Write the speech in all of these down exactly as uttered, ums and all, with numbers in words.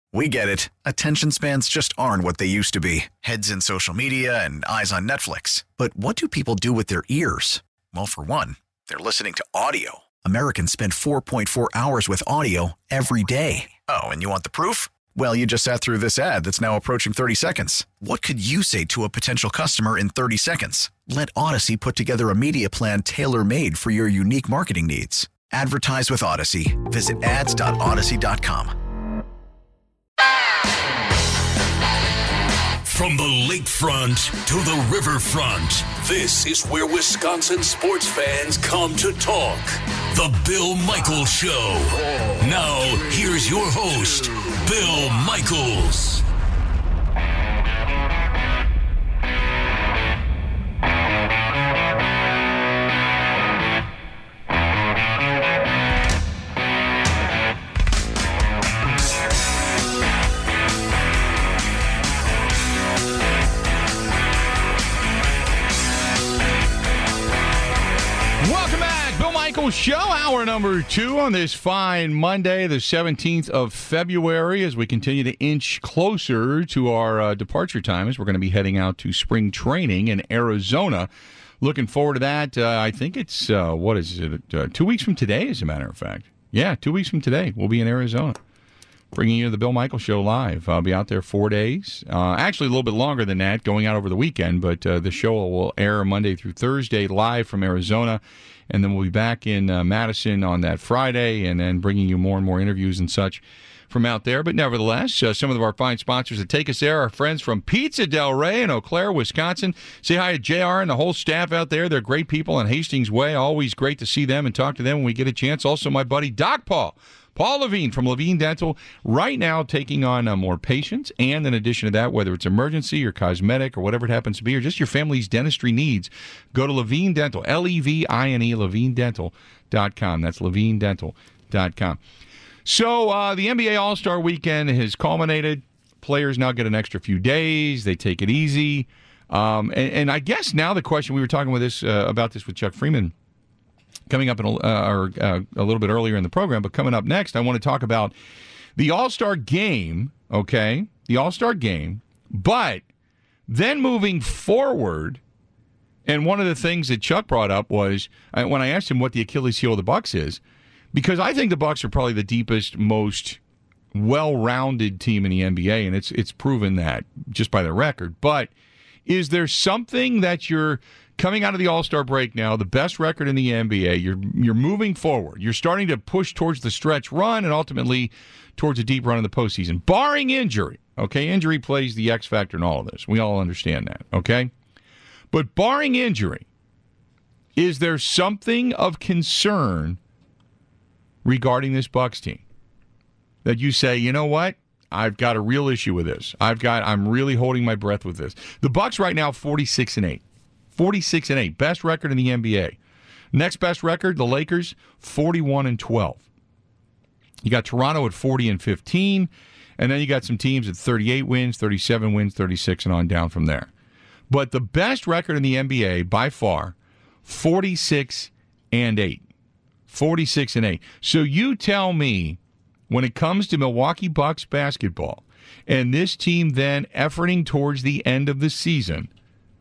We get it. Attention spans just aren't what they used to be. Heads in social media and eyes on Netflix. But what do people do with their ears? Well, for one, they're listening to audio. Americans spend four point four hours with audio every day. Oh, and you want the proof? Well, you just sat through this ad that's now approaching thirty seconds. What could you say to a potential customer in thirty seconds? Let Odyssey put together a media plan tailor-made for your unique marketing needs. Advertise with Odyssey. Visit ads dot odyssey dot com. From the lakefront to the riverfront, this is where Wisconsin sports fans come to talk. The Bill Michaels Show. Now, here's your host, Bill Michaels. Show hour number two on this fine Monday, the seventeenth of February, as we continue to inch closer to our uh, departure time, as we're going to be heading out to spring training in Arizona. Looking forward to that. Uh, I think it's, uh, what is it, uh, two weeks from today, as a matter of fact. Yeah, two weeks from today, we'll be in Arizona, bringing you the Bill Michaels Show live. I'll be out there four days. Uh, actually, a little bit longer than that, going out over the weekend, but uh, the show will air Monday through Thursday live from Arizona. And then we'll be back in uh, Madison on that Friday, and then bringing you more and more interviews and such from out there. But nevertheless, uh, some of our fine sponsors that take us there are friends from Pizza Del Rey in Eau Claire, Wisconsin. Say hi to J R and the whole staff out there. They're great people on Hastings Way. Always great to see them and talk to them when we get a chance. Also, my buddy Doc Paul. Paul Levine from Levine Dental, right now taking on uh, more patients, and in addition to that, whether it's emergency or cosmetic or whatever it happens to be, or just your family's dentistry needs, go to Levine Dental, L E V I N E, levine dental dot com. That's levine dental dot com. So uh, the N B A All-Star Weekend has culminated. Players now get an extra few days. They take it easy. Um, and, and I guess now the question, we were talking with this uh, about this with Chuck Freeman coming up in a, uh, or, uh, a little bit earlier in the program, but coming up next, I want to talk about the All-Star Game, okay? The All-Star Game, but then moving forward, and one of the things that Chuck brought up was, uh, when I asked him what the Achilles heel of the Bucks is, because I think the Bucks are probably the deepest, most well-rounded team in the N B A, and it's it's proven that just by their record, but is there something that you're coming out of the All-Star break now, the best record in the N B A, you're you're moving forward. You're starting to push towards the stretch run and ultimately towards a deep run in the postseason, barring injury. Okay, injury plays the X factor in all of this. We all understand that, okay? But barring injury, is there something of concern regarding this Bucks team that you say, you know what? I've got a real issue with this. I've got I'm really holding my breath with this. The Bucks right now forty-six and eight. forty-six and eight, best record in the N B A. Next best record, the Lakers, forty-one and twelve. You got Toronto at forty and fifteen, and then you got some teams at thirty-eight wins, thirty-seven wins, thirty-six, and on down from there. But the best record in the N B A by far, forty-six and eight. forty-six and eight. So you tell me, when it comes to Milwaukee Bucks basketball, and this team then efforting towards the end of the season,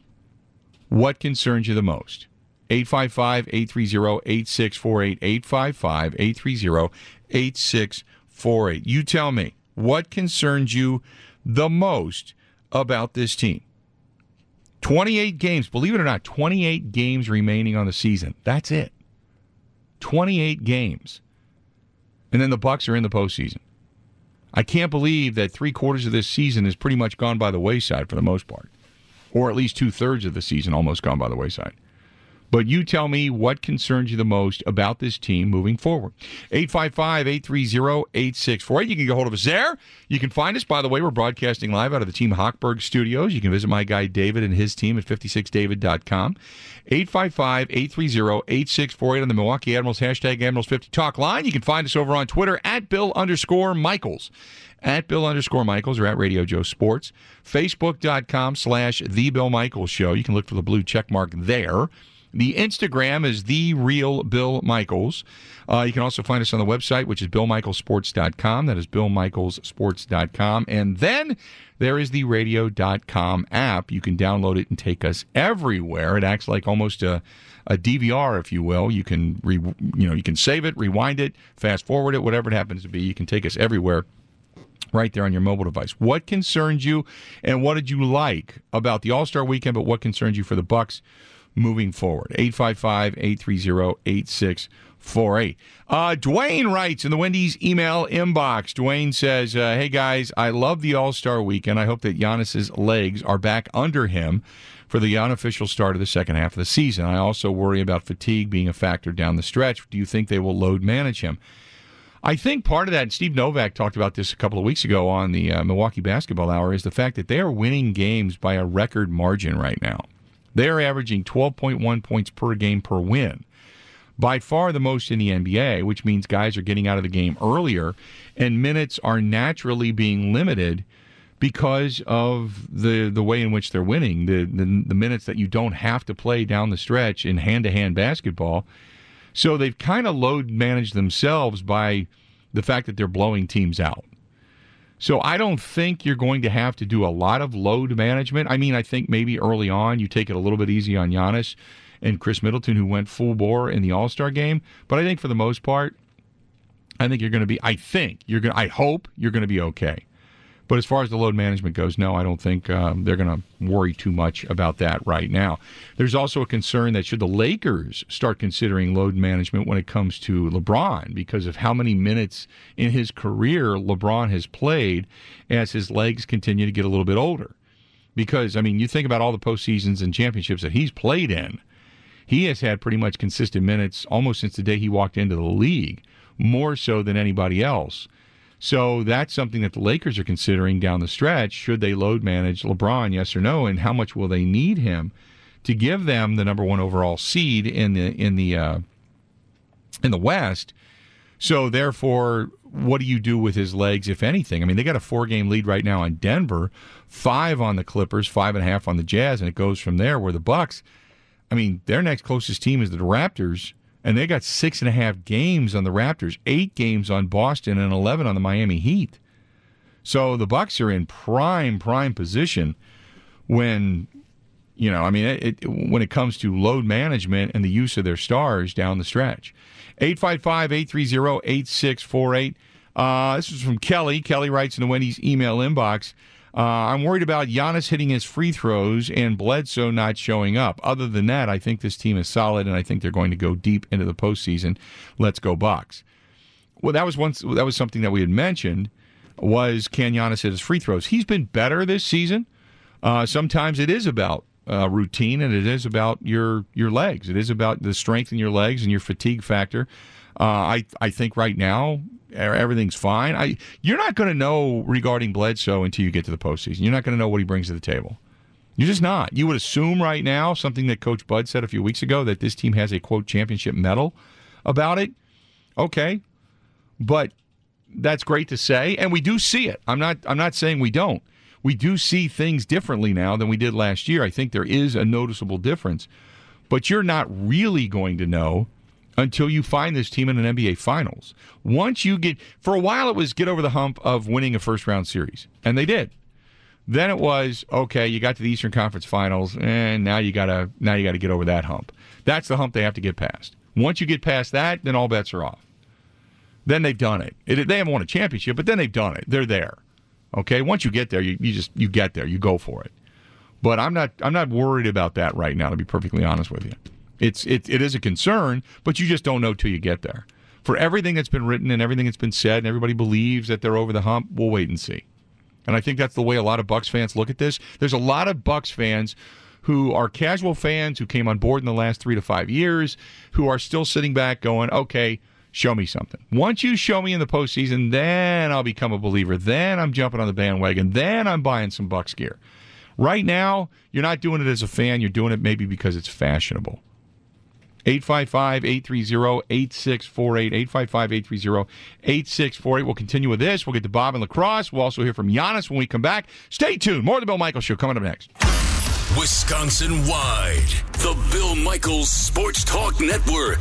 what concerns you the most? eight five five, eight three zero, eight six four eight, eight five five, eight three zero, eight six four eight. You tell me, what concerns you the most about this team? twenty-eight games, believe it or not, twenty-eight games remaining on the season. That's it. twenty-eight games. And then the Bucks are in the postseason. I can't believe that three quarters of this season has pretty much gone by the wayside for the most part. Or at least two-thirds of the season almost gone by the wayside. But you tell me what concerns you the most about this team moving forward. eight five five, eight three zero, eight six four eight. You can get a hold of us there. You can find us, by the way, we're broadcasting live out of the Team Hochberg studios. You can visit my guy David and his team at fifty-six david dot com. eight five five, eight three zero, eight six four eight on the Milwaukee Admirals, hashtag Admirals fifty Talk line. You can find us over on Twitter at Bill underscore Michaels. At Bill underscore Michaels or at Radio Joe Sports. Facebook dot com slash The Bill Michaels Show. You can look for the blue check mark there. The Instagram is The Real Bill Michaels. Uh, you can also find us on the website, which is bill michaels sports dot com. That is bill michaels sports dot com. And then there is the radio dot com app. You can download it and take us everywhere. It acts like almost a, a D V R, if you will. You can re, you know, you can save it, rewind it, fast forward it, whatever it happens to be. You can take us everywhere right there on your mobile device. What concerns you, and what did you like about the All-Star Weekend, but what concerns you for the Bucks moving forward? eight five five, eight three zero, eight six four eight. Uh, Dwayne writes in the Wendy's email inbox. Dwayne says, uh, hey, guys, I love the All-Star Weekend. I hope that Giannis's legs are back under him for the unofficial start of the second half of the season. I also worry about fatigue being a factor down the stretch. Do you think they will load manage him? I think part of that, and Steve Novak talked about this a couple of weeks ago on the uh, Milwaukee Basketball Hour, is the fact that they are winning games by a record margin right now. They are averaging twelve point one points per game per win, by far the most in the N B A, which means guys are getting out of the game earlier, and minutes are naturally being limited because of the the way in which they're winning, the, the, the minutes that you don't have to play down the stretch in hand-to-hand basketball. So they've kind of load managed themselves by the fact that they're blowing teams out. So I don't think you're going to have to do a lot of load management. I mean, I think maybe early on you take it a little bit easy on Giannis and Chris Middleton, who went full bore in the All-Star game. But I think for the most part, I think you're going to be, I think, you're going to, I hope you're going to be okay. But as far as the load management goes, no, I don't think um, they're going to worry too much about that right now. There's also a concern that should the Lakers start considering load management when it comes to LeBron, because of how many minutes in his career LeBron has played as his legs continue to get a little bit older. Because, I mean, you think about all the postseasons and championships that he's played in, he has had pretty much consistent minutes almost since the day he walked into the league, more so than anybody else. So that's something that the Lakers are considering down the stretch. Should they load manage LeBron, yes or no, and how much will they need him to give them the number one overall seed in the in the uh, in the West? So therefore, what do you do with his legs, if anything? I mean, they got a four-game lead right now on Denver, five on the Clippers, five and a half on the Jazz, and it goes from there. Where the Bucks, I mean, their next closest team is the Raptors. And they got six and a half games on the Raptors, eight games on Boston, and eleven on the Miami Heat. So the Bucks are in prime, prime position when, you know, I mean, it, it, when it comes to load management and the use of their stars down the stretch. eight five five, eight three zero, eight six four eight. Uh, this is from Kelly. Kelly writes in the Wendy's email inbox, Uh, I'm worried about Giannis hitting his free throws and Bledsoe not showing up. Other than that, I think this team is solid, and I think they're going to go deep into the postseason. Let's go Bucks. Well, that was once that was something that we had mentioned, was can Giannis hit his free throws? He's been better this season. Uh, sometimes it is about uh, routine, and it is about your your legs. It is about the strength in your legs and your fatigue factor. Uh, I I think right now everything's fine. I you're not going to know regarding Bledsoe until you get to the postseason. You're not going to know what he brings to the table. You're just not. You would assume right now, something that Coach Bud said a few weeks ago, that this team has a, quote, championship medal about it. Okay. But that's great to say, and we do see it. I'm not I'm not saying we don't. We do see things differently now than we did last year. I think there is a noticeable difference. But you're not really going to know until you find this team in an N B A Finals. Once you get, for a while it was get over the hump of winning a first-round series, and they did. Then it was, okay, you got to the Eastern Conference Finals, and now you gotta now you gotta get over that hump. That's the hump they have to get past. Once you get past that, then all bets are off. Then they've done it. it they haven't won a championship, but then they've done it. They're there. Okay, once you get there, you, you just you get there, you go for it. But I'm not I'm not worried about that right now, to be perfectly honest with you. It's it it is a concern, but you just don't know till you get there. For everything that's been written and everything that's been said, and everybody believes that they're over the hump, we'll wait and see. And I think that's the way a lot of Bucks fans look at this. There's a lot of Bucks fans who are casual fans who came on board in the last three to five years, who are still sitting back going, okay, show me something. Once you show me in the postseason, then I'll become a believer. Then I'm jumping on the bandwagon. Then I'm buying some Bucks gear. Right now, you're not doing it as a fan. You're doing it maybe because it's fashionable. eight five five, eight three zero, eight six four eight, eight five five, eight three zero, eight six four eight. We'll continue with this. We'll get to Bob and La Crosse. We'll also hear from Giannis when we come back. Stay tuned. More of the Bill Michaels Show coming up next. Wisconsin-wide, the Bill Michaels Sports Talk Network.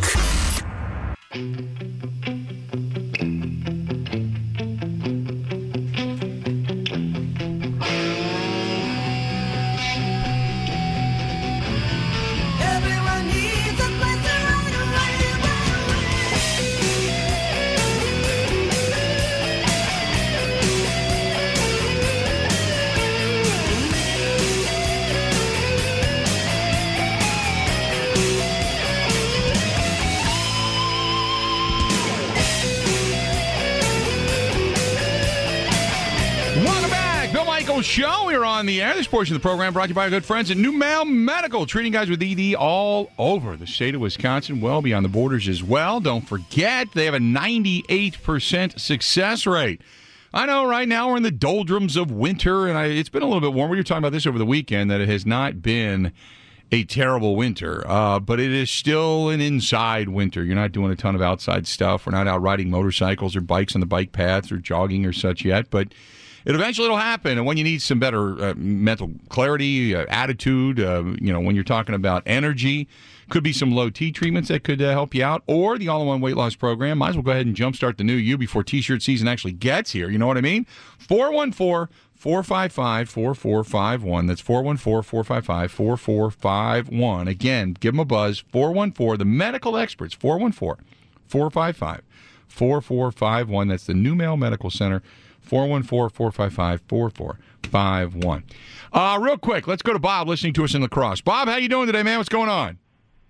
Show. We're on the air. This portion of the program brought to you by our good friends at Numel Medical, treating guys with E D all over the state of Wisconsin, well beyond the borders as well. Don't forget, they have a ninety-eight percent success rate. I know right now we're in the doldrums of winter, and I, it's been a little bit warm. We were talking about this over the weekend, that it has not been a terrible winter, uh, but it is still an inside winter. You're not doing a ton of outside stuff. We're not out riding motorcycles or bikes on the bike paths or jogging or such yet, but it eventually will happen, and when you need some better uh, mental clarity, uh, attitude, uh, you know, when you're talking about energy, could be some low T treatments that could uh, help you out, or the all-in-one weight loss program. Might as well go ahead and jumpstart the new you before T-shirt season actually gets here. You know what I mean? four one four, four five five, four four five one. That's four one four, four five five, four four five one. Again, give them a buzz. four one four, the medical experts, four one four, four five five, four four five one. That's the Numel Medical Center. four one four, four five five, four four five one. Uh, real quick, let's go to Bob listening to us in La Crosse. Bob, how you doing today, man? What's going on?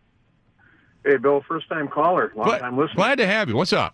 Hey, Bill, first-time caller, long-time glad, listener. Glad to have you. What's up?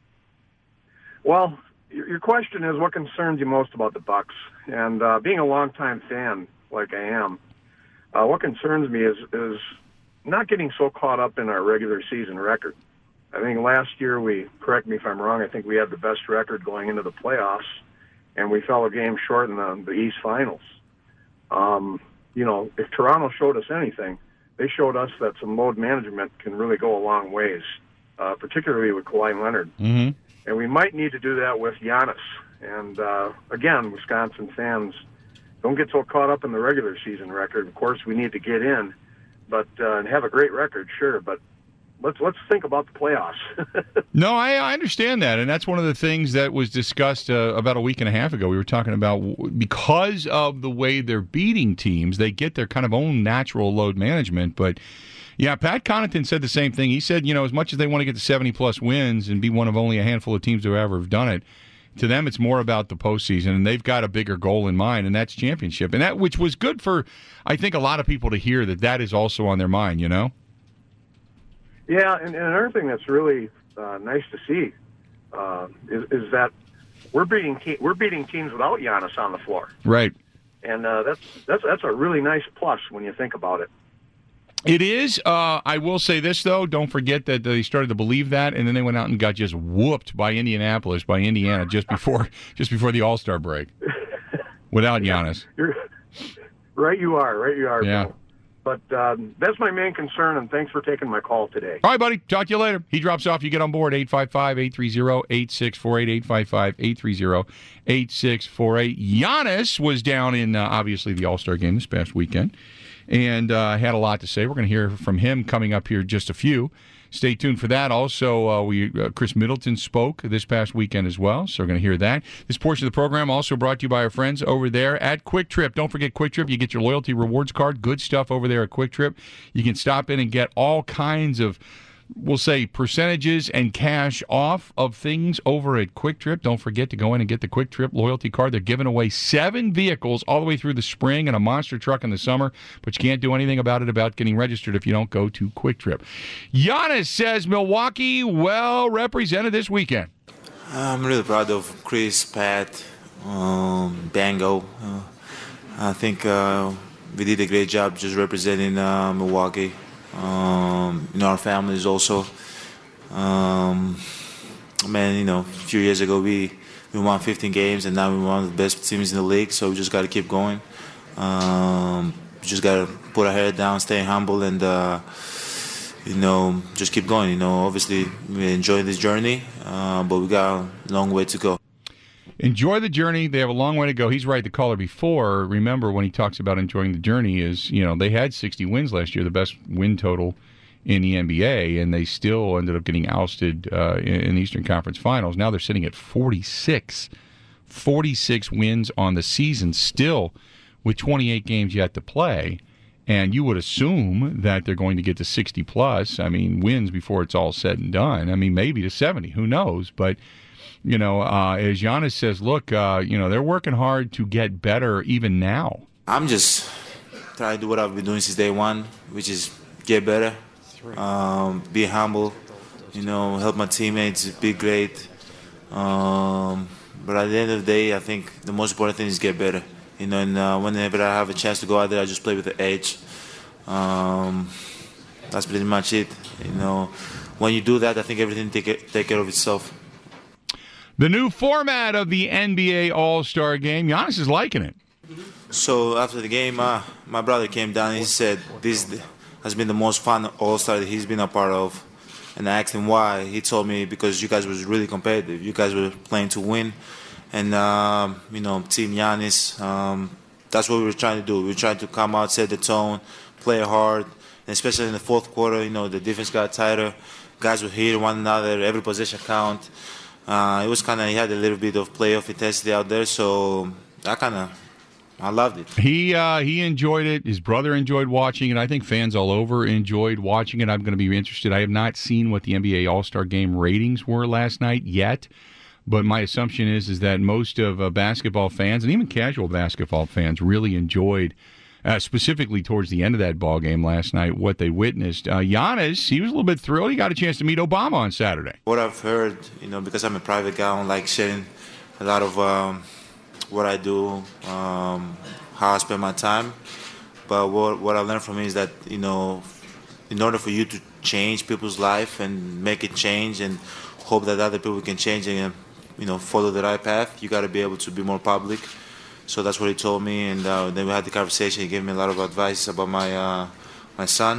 Well, your, your question is what concerns you most about the Bucks? And uh, being a long-time fan like I am, uh, what concerns me is, is not getting so caught up in our regular season record. I think last year we, correct me if I'm wrong, I think we had the best record going into the playoffs, and we fell a game short in the, the East Finals. Um, you know, if Toronto showed us anything, they showed us that some load management can really go a long ways, uh, particularly with Kawhi Leonard. Mm-hmm. And we might need to do that with Giannis. And, uh, again, Wisconsin fans, don't get so caught up in the regular season record. Of course, we need to get in, but uh, and have a great record, sure, but Let's let's think about the playoffs. No, I, I understand that, and that's one of the things that was discussed uh, about a week and a half ago. We were talking about because of the way they're beating teams, they get their kind of own natural load management. But, yeah, Pat Connaughton said the same thing. He said, you know, as much as they want to get to seventy-plus wins and be one of only a handful of teams to ever have done it, to them it's more about the postseason, and they've got a bigger goal in mind, and that's championship. And that, which was good for, I think, a lot of people to hear that that is also on their mind, you know? Yeah, and, and another thing that's really uh, nice to see uh, is, is that we're beating te- we're beating teams without Giannis on the floor, right? And uh, that's that's that's a really nice plus when you think about it. It is. Uh, I will say this though: don't forget that they started to believe that, and then they went out and got just whooped by Indianapolis, by Indiana, just before just before the All-Star break, without Giannis. You're, right, you are. Right, you are. Yeah. Bill. But um, that's my main concern, and thanks for taking my call today. All right, buddy. Talk to you later. He drops off. You get on board. eight five five, eight three zero, eight six four eight, eight five five, eight three zero, eight six four eight. Giannis was down in, uh, obviously, the All-Star game this past weekend and uh, had a lot to say. We're going to hear from him coming up here just a few. Stay tuned for that. Also, uh, we uh, Chris Middleton spoke this past weekend as well, so we're going to hear that. This portion of the program also brought to you by our friends over there at Quick Trip. Don't forget Quick Trip. You get your loyalty rewards card. Good stuff over there at Quick Trip. You can stop in and get all kinds of, we'll say, percentages and cash off of things over at Quick Trip. Don't forget to go in and get the Quick Trip loyalty card. They're giving away seven vehicles all the way through the spring and a monster truck in the summer, but you can't do anything about it about getting registered if you don't go to Quick Trip. Giannis says Milwaukee well represented this weekend. I'm really proud of Chris, Pat, um, Bango. Uh, I think uh, we did a great job just representing uh, Milwaukee. Um, you know, our families also. Um, man, you know, a few years ago we, we won fifteen games, and now we're one of the best teams in the league. So we just got to keep going. Um, we just got to put our head down, stay humble, and uh, you know, just keep going. You know, obviously we're enjoying this journey, uh, but we got a long way to go. enjoy the journey. They have a long way to go. He's right. The caller before, remember when he talks about enjoying the journey is, you know, they had sixty wins last year, the best win total in the N B A, and they still ended up getting ousted uh, in, in the Eastern Conference Finals. Now they're sitting at forty-six. forty-six wins on the season, still with twenty-eight games yet to play. And you would assume that they're going to get to sixty plus. I mean, wins before it's all said and done. I mean, maybe to seventy. Who knows? But, you know, uh, as Giannis says, look, uh, you know, they're working hard to get better even now. I'm just trying to do what I've been doing since day one, which is get better, um, be humble, you know, help my teammates, be great. Um, but at the end of the day, I think the most important thing is get better. You know, and uh, whenever I have a chance to go out there, I just play with the edge. Um, that's pretty much it. You know, when you do that, I think everything take take care of itself. The new format of the N B A All-Star Game, Giannis is liking it. So after the game, uh, my brother came down and he said this has been the most fun All-Star that he's been a part of. And I asked him why. He told me because you guys was really competitive. You guys were playing to win. And, um, you know, Team Giannis, um, that's what we were trying to do. We were trying to come out, set the tone, play hard. And especially in the fourth quarter, you know, the defense got tighter. Guys would hit one another, every possession count. Uh, it was kind of, he had a little bit of playoff intensity out there. So I kind of, I loved it. He uh, he enjoyed it. His brother enjoyed watching it. I think fans all over enjoyed watching it. I'm going to be interested. I have not seen what the N B A All-Star Game ratings were last night yet. But my assumption is is that most of uh, basketball fans and even casual basketball fans really enjoyed, uh, specifically towards the end of that ball game last night, what they witnessed. Uh, Giannis, he was a little bit thrilled. He got a chance to meet Obama on Saturday. What I've heard, you know, because I'm a private guy, I don't like sharing a lot of um, what I do, um, how I spend my time. But what what I learned from him is that, you know, in order for you to change people's life and make it change and hope that other people can change and, you know, follow the right path, you got to be able to be more public. So that's what he told me, and uh, then we had the conversation. He gave me a lot of advice about my uh, my son.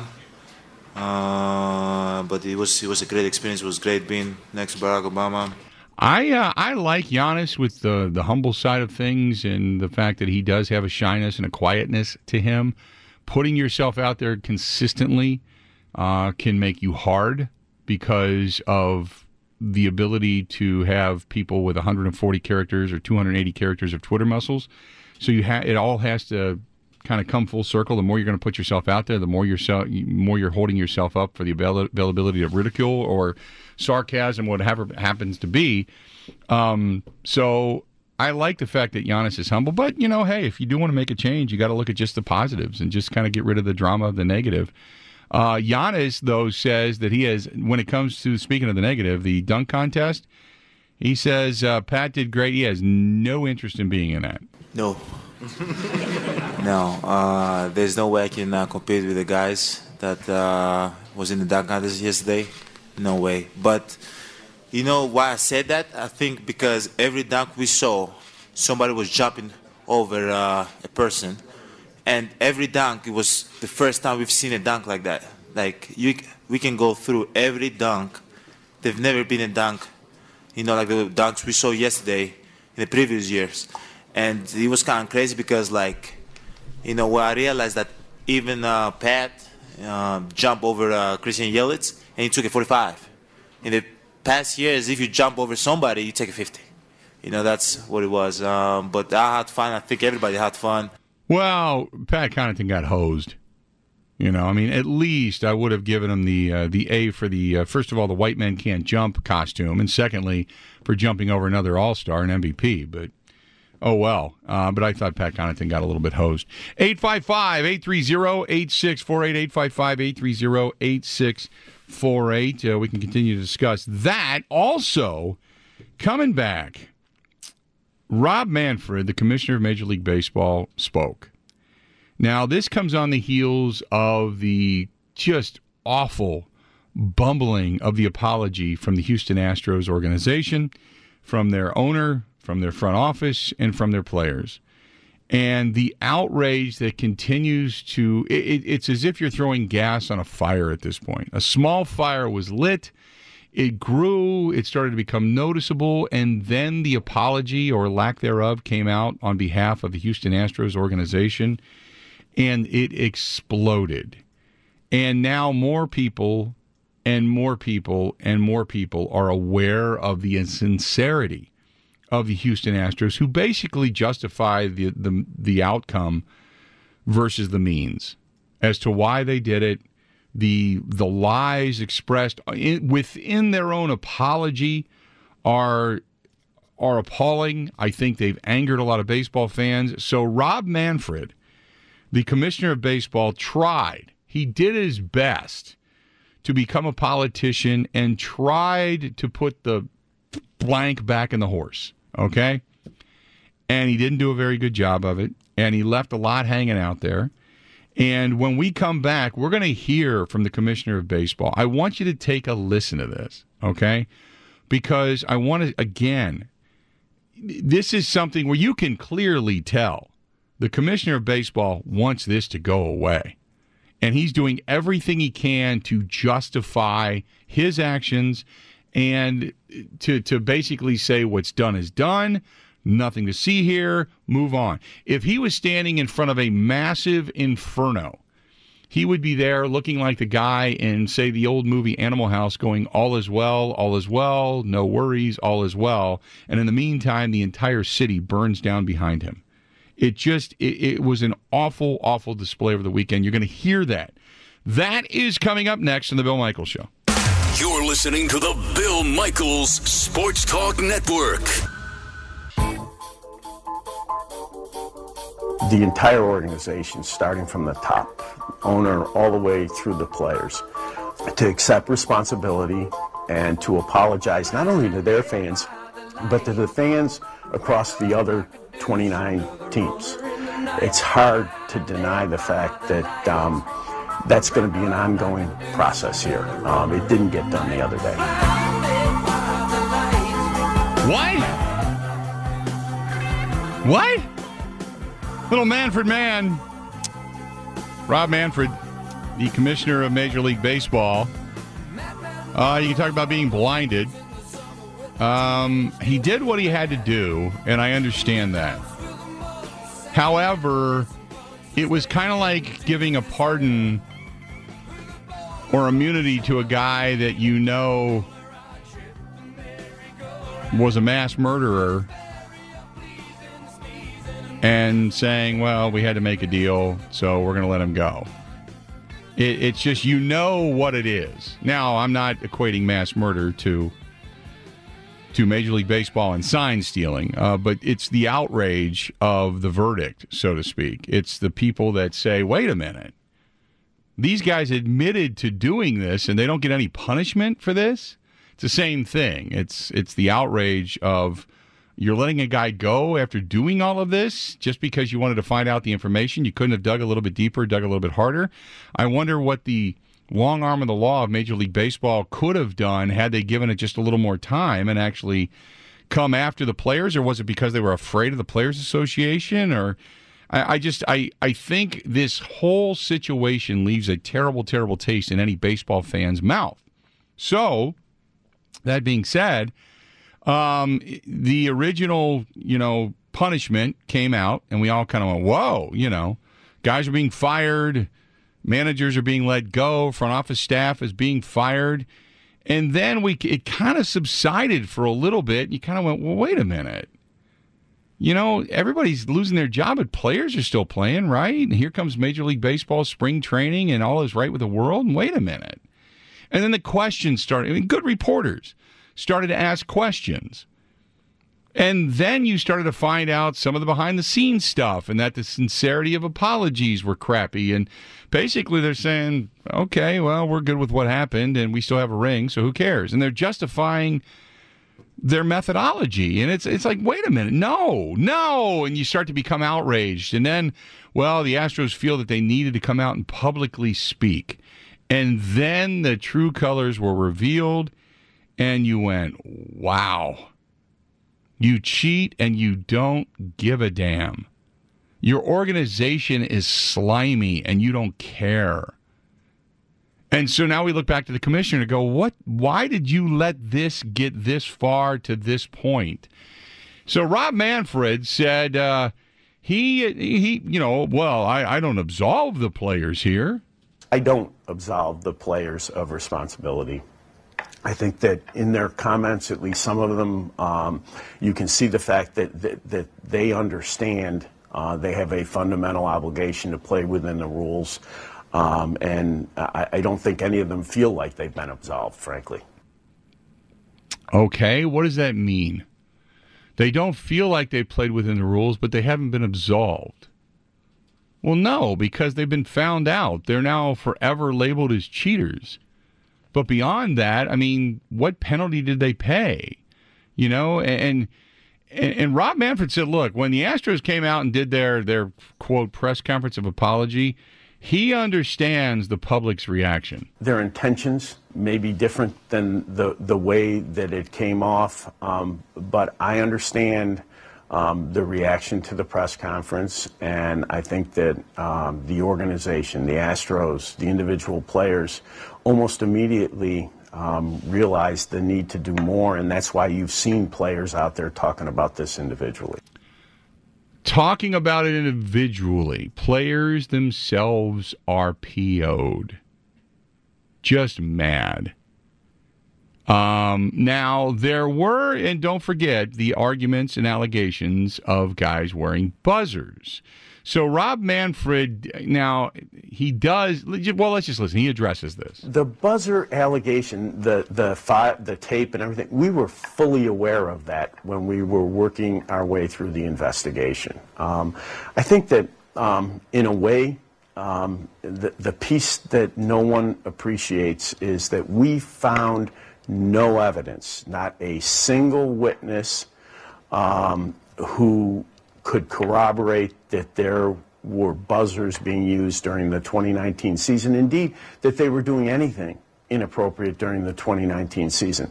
Uh, but it was it was a great experience. It was great being next to Barack Obama. I uh, I like Giannis with the the humble side of things and the fact that he does have a shyness and a quietness to him. Putting yourself out there consistently uh, can make you hard because of the ability to have people with one hundred forty characters or two hundred eighty characters of Twitter muscles. So you ha- it all has to kind of come full circle. The more you're going to put yourself out there, the more yourself, more you're holding yourself up for the avail- availability of ridicule or sarcasm, whatever happens to be. Um, so I like the fact that Giannis is humble. But, you know, hey, if you do want to make a change, you got to look at just the positives and just kind of get rid of the drama of the negative. Uh, Giannis, though, says that he has, when it comes to, speaking of the negative, the dunk contest, he says uh, Pat did great. He has no interest in being in that. No. no. Uh, there's no way I can uh, compete with the guys that uh, was in the dunk contest yesterday. No way. But you know why I said that? I think because every dunk we saw, somebody was jumping over uh, a person. And every dunk, it was the first time we've seen a dunk like that. Like, you, we can go through every dunk. There've never been a dunk, you know, like the dunks we saw yesterday in the previous years. And it was kind of crazy because, like, you know, when I realized that even uh, Pat uh, jumped over uh, Christian Yelich, and he took a forty-five. In the past years, if you jump over somebody, you take a fifty. You know, that's what it was. Um, but I had fun. I think everybody had fun. Well, Pat Connaughton got hosed. You know, I mean, at least I would have given him the uh, the A for the, uh, first of all, the white men can't jump costume, and secondly, for jumping over another All-Star and M V P. But, oh well. Uh, but I thought Pat Connaughton got a little bit hosed. eight five five, eight three zero, eight six four eight, eight five five, eight three zero, eight six four eight. Uh, we can continue to discuss that. Also, coming back, Rob Manfred, the commissioner of Major League Baseball, spoke. Now, this comes on the heels of the just awful bumbling of the apology from the Houston Astros organization, from their owner, from their front office, and from their players. And the outrage that continues to, it, it's as if you're throwing gas on a fire at this point. A small fire was lit. it grew, it started to become noticeable, and then the apology or lack thereof came out on behalf of the Houston Astros organization, and it exploded. And now more people and more people and more people are aware of the insincerity of the Houston Astros, who basically justify the, the, the outcome versus the means as to why they did it. The the lies expressed in, within their own apology are are appalling. I think they've angered a lot of baseball fans. So Rob Manfred, the commissioner of baseball, tried. He did his best to become a politician and tried to put the blank back in the horse, okay? And he didn't do a very good job of it, and he left a lot hanging out there. And when we come back, we're going to hear from the commissioner of baseball. I want you to take a listen to this, okay? Because I want to, again, this is something where you can clearly tell the commissioner of baseball wants this to go away. And he's doing everything he can to justify his actions and to, to basically say what's done is done. Nothing to see here. Move on. If he was standing in front of a massive inferno, he would be there looking like the guy in, say, the old movie Animal House going, all is well, all is well, no worries, all is well. And in the meantime, the entire city burns down behind him. It just, it, it was an awful, awful display over the weekend. You're going to hear that. That is coming up next on The Bill Michaels Show. You're listening to The Bill Michaels Sports Talk Network. The entire organization, starting from the top owner all the way through the players, to accept responsibility and to apologize not only to their fans, but to the fans across the other twenty-nine teams. It's hard to deny the fact that um, that's going to be an ongoing process here. Um, it didn't get done the other day. What? What? Little Manfred man, Rob Manfred, the commissioner of Major League Baseball. Uh, you can talk about being blinded. Um, he did what he had to do, and I understand that. However, it was kind of like giving a pardon or immunity to a guy that you know was a mass murderer and saying, well, we had to make a deal, so we're going to let him go. It, it's just, you know what it is. Now, I'm not equating mass murder to to Major League Baseball and sign stealing, uh, but it's the outrage of the verdict, so to speak. It's the people that say, wait a minute, these guys admitted to doing this and they don't get any punishment for this? It's the same thing. It's it's the outrage of, you're letting a guy go after doing all of this just because you wanted to find out the information. You couldn't have dug a little bit deeper, dug a little bit harder. I wonder what the long arm of the law of Major League Baseball could have done had they given it just a little more time and actually come after the players, or was it because they were afraid of the Players Association? Or I, I just I, I think this whole situation leaves a terrible, terrible taste in any baseball fan's mouth. So, that being said, Um, the original, you know, punishment came out, and we all kind of went, whoa, you know, guys are being fired, managers are being let go, front office staff is being fired. And then we it kind of subsided for a little bit, and you kind of went, well, wait a minute. You know, everybody's losing their job, but players are still playing, right? And here comes Major League Baseball spring training, and all is right with the world, and wait a minute. And then the questions started. I mean, good reporters started to ask questions. And then you started to find out some of the behind-the-scenes stuff, and that the sincerity of apologies were crappy. And basically they're saying, okay, well, we're good with what happened, and we still have a ring, so who cares? And they're justifying their methodology. And it's it's like, wait a minute, no, no. And you start to become outraged. And then, well, the Astros feel that they needed to come out and publicly speak. And then the true colors were revealed. And you went, wow, you cheat and you don't give a damn. Your organization is slimy and you don't care. And so now we look back to the commissioner and go, what? Why did you let this get this far to this point? So Rob Manfred said uh, he, he, you know, well, I, I don't absolve the players here. I don't absolve the players of responsibility. I think that in their comments, at least some of them, um, you can see the fact that, that, that they understand uh, they have a fundamental obligation to play within the rules. Um, and I, I don't think any of them feel like they've been absolved, frankly. Okay, what does that mean? They don't feel like they played within the rules, but they haven't been absolved. Well, no, because they've been found out. They're now forever labeled as cheaters. But beyond that, I mean, what penalty did they pay? You know, and and, and Rob Manfred said, look, when the Astros came out and did their, their, quote, press conference of apology, he understands the public's reaction. Their intentions may be different than the, the way that it came off, um, but I understand um, the reaction to the press conference, and I think that um, the organization, the Astros, the individual players, almost immediately um, realized the need to do more, and that's why you've seen players out there talking about this individually. Talking about it individually, players themselves are P O'd. Just mad. Um, now, there were, and don't forget, the arguments and allegations of guys wearing buzzers. So Rob Manfred, now, he does, well, let's just listen. He addresses this. The buzzer allegation, the the fi- the tape and everything, we were fully aware of that when we were working our way through the investigation. Um, I think that, um, in a way, um, the, the piece that no one appreciates is that we found no evidence, not a single witness um, who could corroborate that there were buzzers being used during the twenty nineteen season. Indeed, that they were doing anything inappropriate during the twenty nineteen season.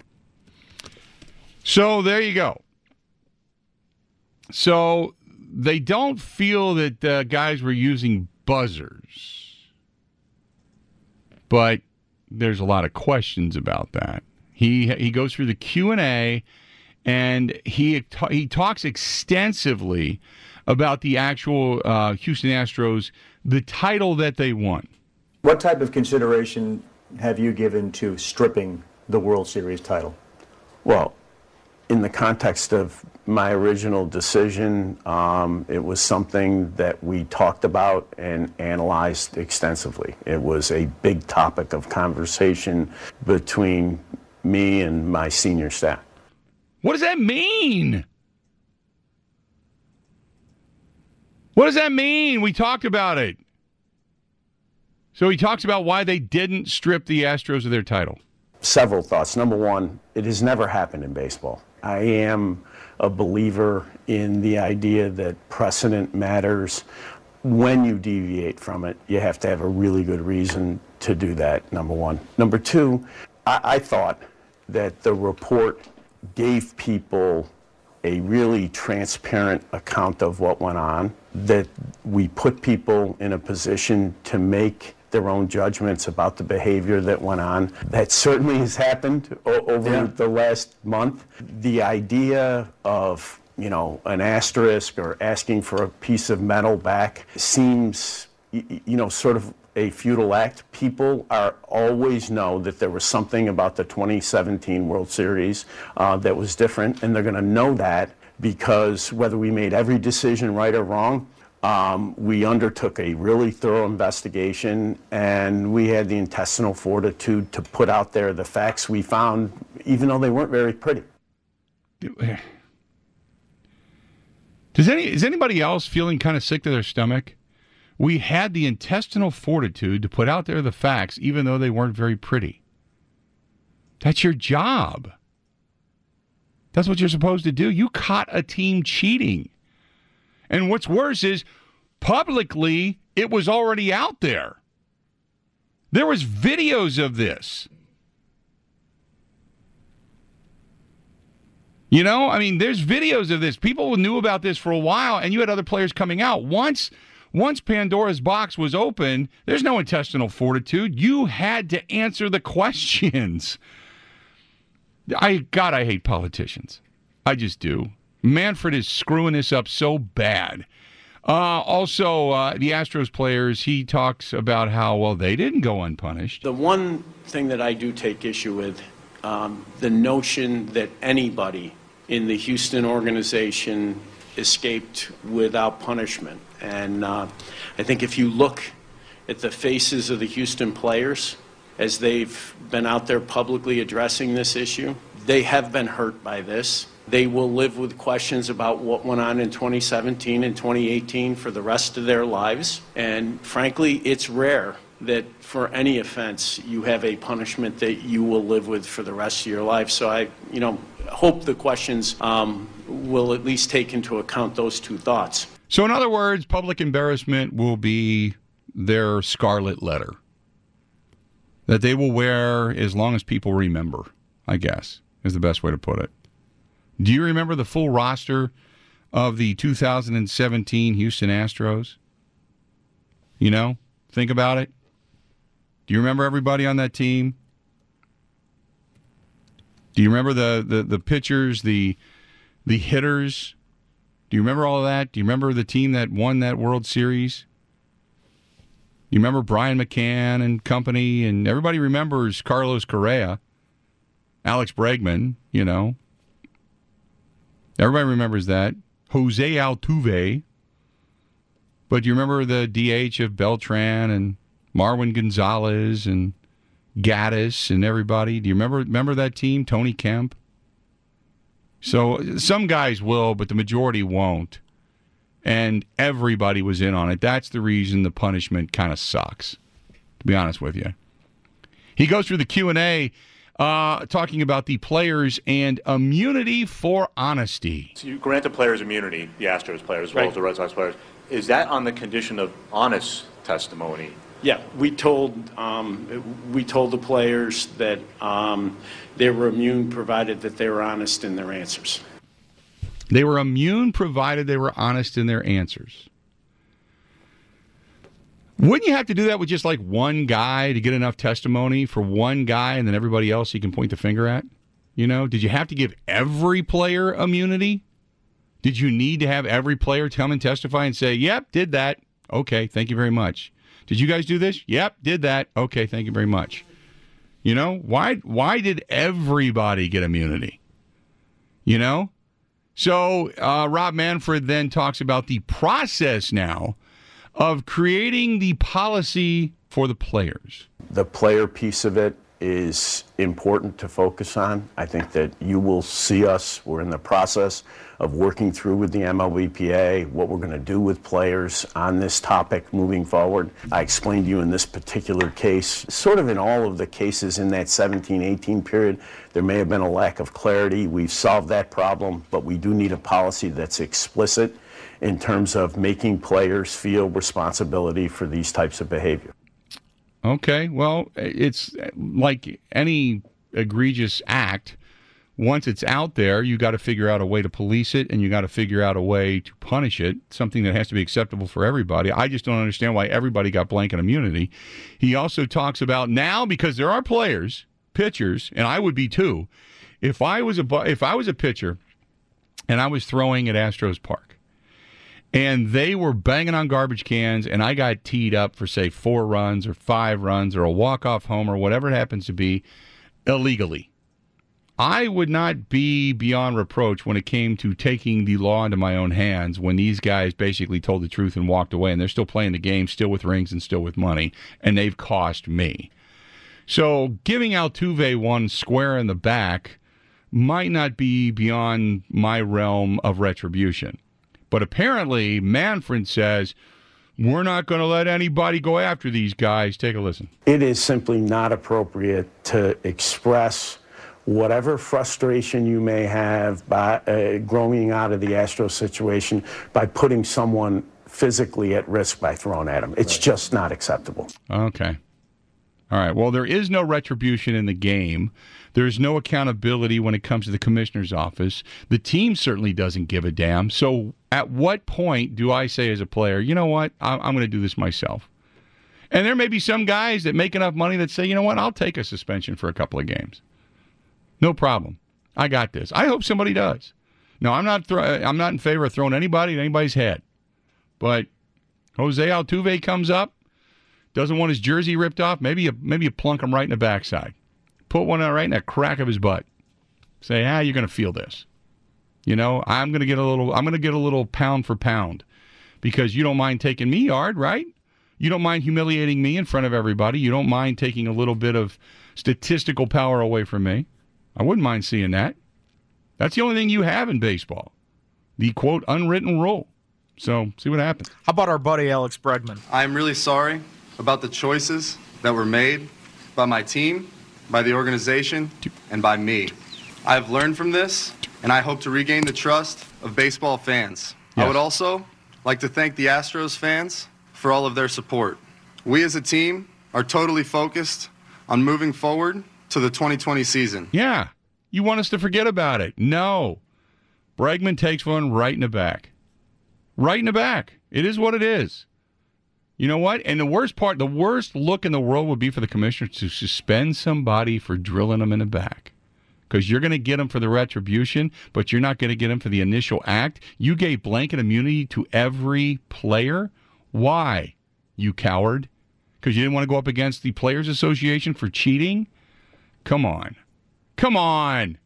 So there you go. So they don't feel that uh, guys were using buzzers. But there's a lot of questions about that. He he goes through the Q and A, and he he talks extensively about the actual uh, Houston Astros, the title that they won. What type of consideration have you given to stripping the World Series title? Well, in the context of my original decision, um, it was something that we talked about and analyzed extensively. It was a big topic of conversation between me and my senior staff. What does that mean? What does that mean? We talked about it. So he talks about why they didn't strip the Astros of their title. Several thoughts. Number one, it has never happened in baseball. I am a believer in the idea that precedent matters. When you deviate from it, you have to have a really good reason to do that, number one. Number two, I, I thought that the report gave people a really transparent account of what went on, that we put people in a position to make their own judgments about the behavior that went on. That certainly has happened o- over yeah. the last month. The idea of, you know, an asterisk or asking for a piece of metal back seems, you know, sort of a futile act. People are always know that there was something about the twenty seventeen World Series uh, that was different, and they're going to know that because whether we made every decision right or wrong, um, we undertook a really thorough investigation, and we had the intestinal fortitude to put out there the facts we found, even though they weren't very pretty. Does any is anybody else feeling kind of sick to their stomach? We had the intestinal fortitude to put out there the facts, even though they weren't very pretty. That's your job. That's what you're supposed to do. You caught a team cheating. And what's worse is, publicly, it was already out there. There was videos of this. You know, I mean, there's videos of this. People knew about this for a while, and you had other players coming out. Once once Pandora's box was open, there's no intestinal fortitude. You had to answer the questions. I God, I hate politicians. I just do. Manfred is screwing this up so bad. Uh, also, uh, the Astros players, he talks about how, well, they didn't go unpunished. The one thing that I do take issue with, um, the notion that anybody in the Houston organization escaped without punishment. And uh, I think if you look at the faces of the Houston players as they've been out there publicly addressing this issue, they have been hurt by this. They will live with questions about what went on in twenty seventeen and twenty eighteen for the rest of their lives. And frankly, it's rare that for any offense you have a punishment that you will live with for the rest of your life. So I, you know, hope the questions um, will at least take into account those two thoughts. So in other words, public embarrassment will be their scarlet letter that they will wear as long as people remember, I guess, is the best way to put it. Do you remember the full roster of the two thousand seventeen Houston Astros? You know, think about it. Do you remember everybody on that team? Do you remember the, the, the pitchers, the the hitters? Do you remember all of that? Do you remember the team that won that World Series? You remember Brian McCann and company, and everybody remembers Carlos Correa, Alex Bregman, you know. Everybody remembers that. Jose Altuve. But do you remember the D H of Beltran and Marwin Gonzalez and Gaddis and everybody? Do you remember remember that team? Tony Kemp? So some guys will, but the majority won't. And everybody was in on it. That's the reason the punishment kind of sucks, to be honest with you. He goes through the Q and A uh, talking about the players and immunity for honesty. So you granted players immunity, the Astros players as well Right. as the Red Sox players. Is that on the condition of honest testimony? Yeah, we told um, we told the players that um, they were immune provided that they were honest in their answers. They were immune provided they were honest in their answers. Wouldn't you have to do that with just like one guy to get enough testimony for one guy and then everybody else you can point the finger at? You know, did you have to give every player immunity? Did you need to have every player come and testify and say, yep, did that. Okay, thank you very much. Did you guys do this? Yep, did that. Okay, thank you very much. You know, why why did everybody get immunity? You know? So uh, Rob Manfred then talks about the process now of creating the policy for the players. The player piece of it is important to focus on. I think that you will see us. We're in the process of working through with the M L B P A what we're going to do with players on this topic moving forward. I explained to you in this particular case, sort of in all of the cases in that seventeen eighteen period, there may have been a lack of clarity. We've solved that problem, but we do need a policy that's explicit in terms of making players feel responsibility for these types of behavior. Okay, well, it's like any egregious act. Once it's out there, you got to figure out a way to police it, and you got to figure out a way to punish it, something that has to be acceptable for everybody. I just don't understand why everybody got blanket immunity. He also talks about now, because there are players, pitchers, and I would be too, if I was a, if I was a pitcher and I was throwing at Astros Park, and they were banging on garbage cans, and I got teed up for, say, four runs or five runs or a walk-off home or whatever it happens to be, illegally, I would not be beyond reproach when it came to taking the law into my own hands when these guys basically told the truth and walked away, and they're still playing the game, still with rings and still with money, and they've cost me. So giving Altuve one square in the back might not be beyond my realm of retribution. But apparently, Manfred says, we're not going to let anybody go after these guys. Take a listen. It is simply not appropriate to express whatever frustration you may have by uh, growing out of the Astros situation by putting someone physically at risk by throwing at them. It's right. just not acceptable. Okay. All right. Well, there is no retribution in the game. There's no accountability when it comes to the commissioner's office. The team certainly doesn't give a damn. So at what point do I say as a player, you know what, I'm, I'm going to do this myself? And there may be some guys that make enough money that say, you know what, I'll take a suspension for a couple of games. No problem. I got this. I hope somebody does. No, I'm not. Thro- I'm not in favor of throwing anybody at anybody's head. But Jose Altuve comes up, doesn't want his jersey ripped off. Maybe you, maybe you plunk him right in the backside. Put one right in the crack of his butt. Say, ah, you're going to feel this. You know, I'm going to get a little. I'm going to get a little pound for pound, because you don't mind taking me yard, right? You don't mind humiliating me in front of everybody. You don't mind taking a little bit of statistical power away from me. I wouldn't mind seeing that. That's the only thing you have in baseball, the quote unwritten rule. So see what happens. How about our buddy Alex Bregman? I'm really sorry about the choices that were made by my team, by the organization, and by me. I've learned from this, and I hope to regain the trust of baseball fans. Yes. I would also like to thank the Astros fans for all of their support. We as a team are totally focused on moving forward to the twenty twenty season. Yeah. You want us to forget about it? No. Bregman takes one right in the back. Right in the back. It is what it is. You know what? And the worst part, the worst look in the world would be for the commissioner to suspend somebody for drilling them in the back. Because you're going to get them for the retribution, but you're not going to get them for the initial act. You gave blanket immunity to every player. Why, you coward? Because you didn't want to go up against the Players Association for cheating? Come on. Come on.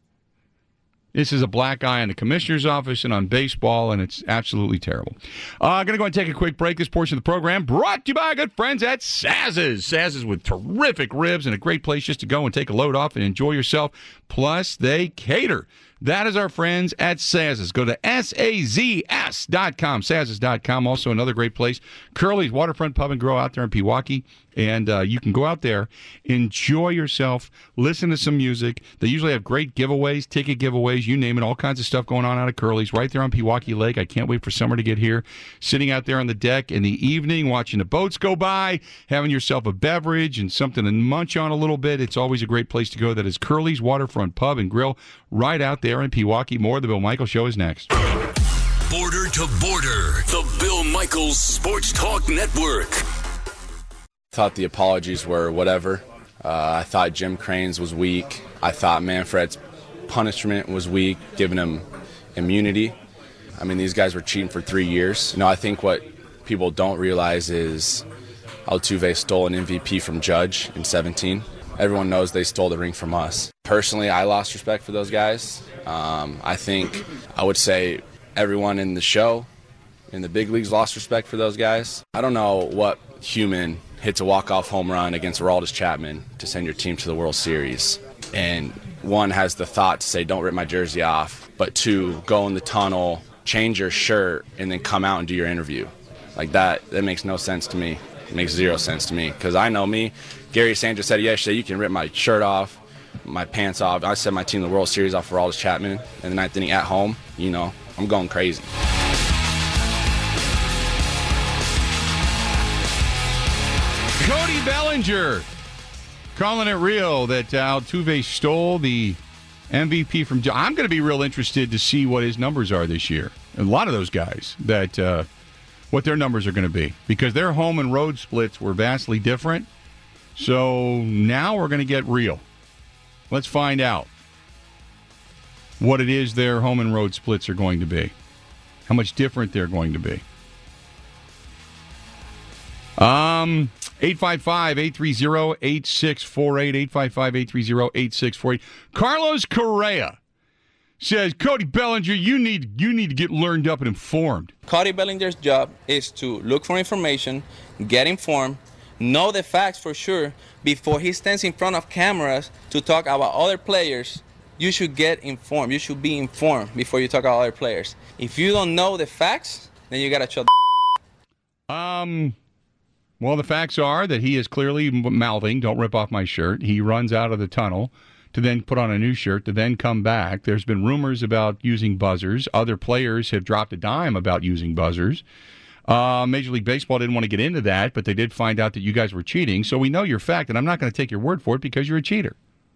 This is a black eye on the commissioner's office and on baseball, and it's absolutely terrible. I'm uh, going to go and take a quick break. This portion of the program brought to you by our good friends at Saz's. Saz's with terrific ribs and a great place just to go and take a load off and enjoy yourself. Plus, they cater. That is our friends at Saz's. Go to S A Z S dot com, Saz's dot com. Also another great place, Curly's Waterfront Pub and Grill out there in Pewaukee. And uh, you can go out there, enjoy yourself, listen to some music. They usually have great giveaways, ticket giveaways, you name it, all kinds of stuff going on out at Curly's right there on Pewaukee Lake. I can't wait for summer to get here. Sitting out there on the deck in the evening, watching the boats go by, having yourself a beverage and something to munch on a little bit. It's always a great place to go. That is Curly's Waterfront Pub and Grill right out there in Pewaukee. More of the Bill Michaels Show is next. Border to Border, the Bill Michaels Sports Talk Network. Thought the apologies were whatever. Uh, I thought Jim Crane's was weak. I thought Manfred's punishment was weak, giving him immunity. I mean, these guys were cheating for three years. You know, I think what people don't realize is Altuve stole an M V P from Judge in seventeen. Everyone knows they stole the ring from us. Personally, I lost respect for those guys. Um, I think I would say everyone in the show, in the big leagues, lost respect for those guys. I don't know what human hits a walk-off home run against Aroldis Chapman to send your team to the World Series. And one has the thought to say, don't rip my jersey off, but two, go in the tunnel, change your shirt, and then come out and do your interview. Like that, that makes no sense to me. It makes zero sense to me. Because I know me, Gary Sanchez said yesterday, you can rip my shirt off, my pants off. I sent my team to the World Series off for Aroldis Chapman, and the ninth inning at home, you know, I'm going crazy. Cody Bellinger calling it real that Altuve stole the M V P from Judge. I'm going to be real interested to see what his numbers are this year. A lot of those guys, that uh, what their numbers are going to be, because their home and road splits were vastly different. So now we're going to get real. Let's find out what it is their home and road splits are going to be, how much different they're going to be. Um, eight five five, eight three zero, eight six four eight, eight five five, eight three zero, eight six four eight. Carlos Correa says, Cody Bellinger, you need you need to get learned up and informed. Cody Bellinger's job is to look for information, get informed, know the facts for sure. Before he stands in front of cameras to talk about other players, you should get informed. You should be informed before you talk about other players. If you don't know the facts, then you got to shut the Um... Well, the facts are that he is clearly mouthing, don't rip off my shirt. He runs out of the tunnel to then put on a new shirt, to then come back. There's been rumors about using buzzers. Other players have dropped a dime about using buzzers. Uh, Major League Baseball didn't want to get into that, but they did find out that you guys were cheating. So we know your fact, and I'm not going to take your word for it because you're a cheater.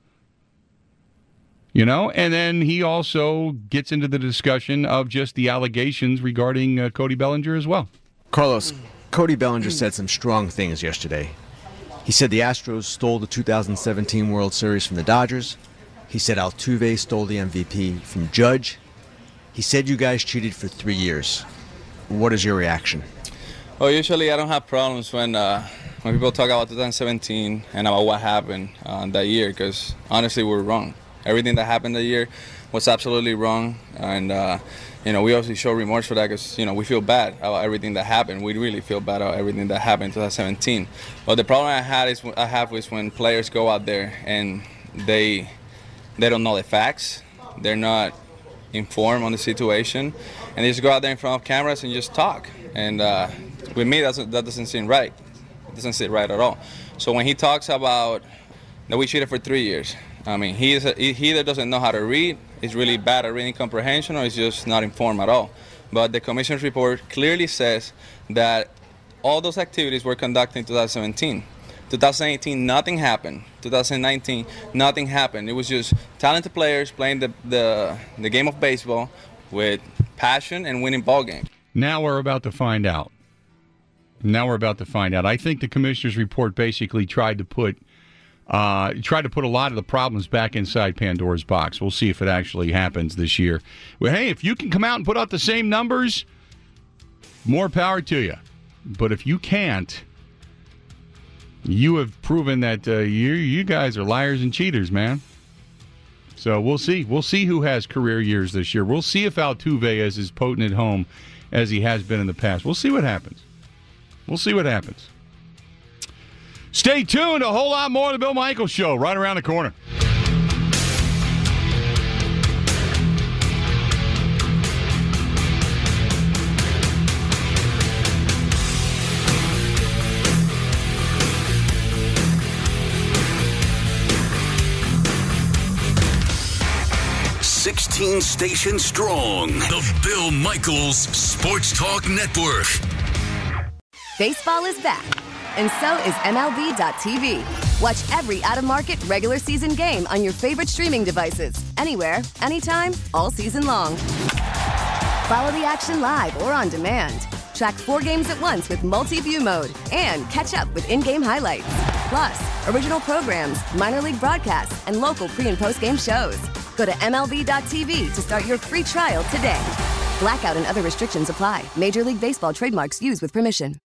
You know, and then he also gets into the discussion of just the allegations regarding uh, Cody Bellinger as well. Carlos, Cody Bellinger said some strong things yesterday. He said the Astros stole the two thousand seventeen World Series from the Dodgers. He said Altuve stole the M V P from Judge. He said you guys cheated for three years. What is your reaction? Well, usually I don't have problems when uh, when people talk about two thousand seventeen and about what happened uh, that year, because honestly we're wrong. Everything that happened that year was absolutely wrong, and uh, you know we obviously show remorse for that because you know we feel bad about everything that happened. We really feel bad about everything that happened in two thousand seventeen. But the problem I had is I have is when players go out there and they they don't know the facts, they're not informed on the situation, and they just go out there in front of cameras and just talk. And uh, with me, that's, that doesn't seem right. It doesn't sit right at all. So when he talks about that we cheated for three years. I mean, he, is a, he either doesn't know how to read, is really bad at reading comprehension, or is just not informed at all. But the commission's report clearly says that all those activities were conducted in two thousand seventeen. two thousand eighteen, nothing happened. two thousand nineteen, nothing happened. It was just talented players playing the, the, the game of baseball with passion and winning ball games. Now we're about to find out. Now we're about to find out. I think the commissioner's report basically tried to put Uh, try to put a lot of the problems back inside Pandora's box. We'll see if it actually happens this year. Well, hey, if you can come out and put out the same numbers, more power to you. But if you can't, you have proven that uh, you you guys are liars and cheaters, man. So we'll see. We'll see who has career years this year. We'll see if Altuve is as potent at home as he has been in the past. We'll see what happens. We'll see what happens. Stay tuned. A whole lot more of the Bill Michaels Show right around the corner. sixteen stations strong. The Bill Michaels Sports Talk Network. Baseball is back. And so is M L B dot T V. Watch every out-of-market regular season game on your favorite streaming devices. Anywhere, anytime, all season long. Follow the action live or on demand. Track four games at once with multi-view mode. And catch up with in-game highlights. Plus, original programs, minor league broadcasts, and local pre- and post-game shows. Go to M L B dot T V to start your free trial today. Blackout and other restrictions apply. Major League Baseball trademarks used with permission.